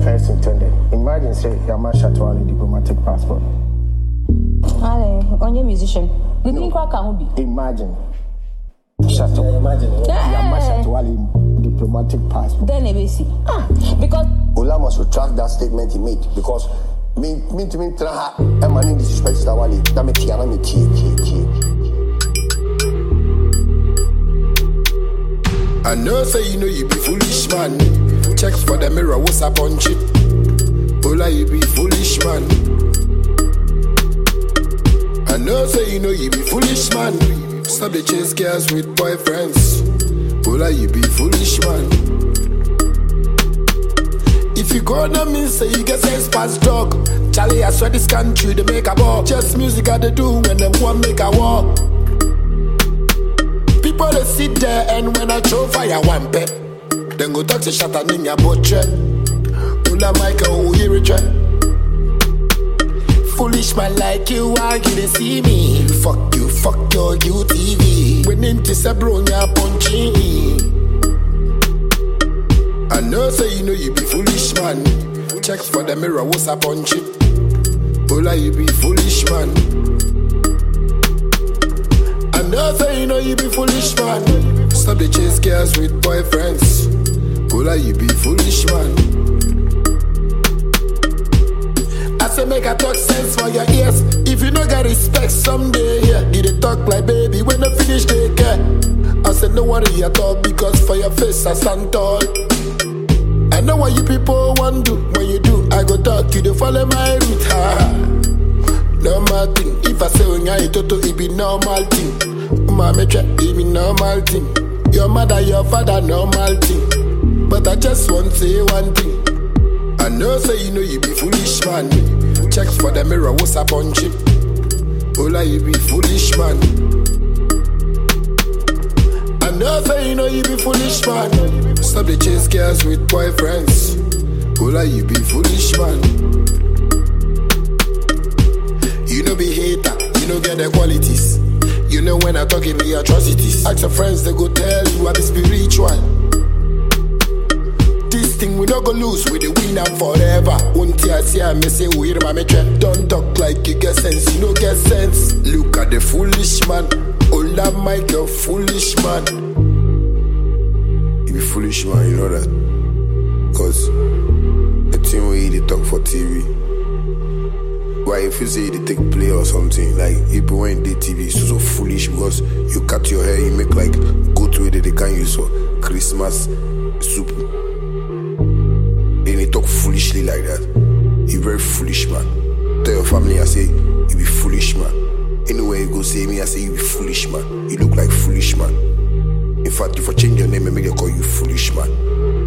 first intended. Imagine, say, Yama Shatwale diplomatic passport. Ale, on your musician. The thing can be. Imagine. Imagine. Yama Shatwale diplomatic passport. Then we see. Because Ola must retract that statement he made because me try and man disrespect Shatwale. That me tia. I know say you know you be foolish man. Checks for the mirror, what's up on chip? Ola you be foolish man. I know say you know you be foolish man. Stop the chase girls with boyfriends. Ola you be foolish man. If you go down me say you get sense past dog. Charlie I swear this country they make a ball. Just music I they do when them one make a war. People they sit there and when I throw fire one pep, then go talk to Shatan in your boat. Ola Michael who hear it. Foolish man like you, why you they see me? Fuck you, fuck your UTV. When into Sabronia punching. I know say you know you be foolish man. Checks for the mirror, what's up on chip? Ola you be foolish man. I know say you know you be foolish man. Stop the chase girls with boyfriends. Ola you be foolish man. I say make a talk sense for your ears. If you don't get respect someday, yeah, you dey talk like baby when I finish they care. I say no worry at all because for your face I stand tall. I know what you people want do. When you do, I go talk you, they follow my route. Ha. Normal thing. If I say Onya Toto, it be normal thing. Mama try, it be normal thing. Your mother, your father, normal thing. But I just want to say one thing. I know say you know you be foolish man. Checks for the mirror, what's up on chip? Ola you be foolish man. I know say you know you be foolish man. Stop the chase girls with boyfriends. Ola you be foolish man. You know be hater, you know get the qualities. You know when I talk in the atrocities. Ask your friends, they go tell you I be spiritual. This thing we don't go lose, we the win and forever. Until I see I may say we hear my metre. Don't talk like you get sense, you don't get sense. Look at the foolish man. Ola Michael, foolish man. You be foolish man, you know that. Cause the thing where they talk for TV. Why if you say they take play or something, like people when they TV it's so foolish because you cut your hair, you make like goat way that they can use for Christmas soup. And they talk foolishly like that. You very foolish man. Tell your family I say you be foolish man. Anywhere you go say me I say you be foolish man. You look like foolish man. In fact if I change your name and make them call you foolish man.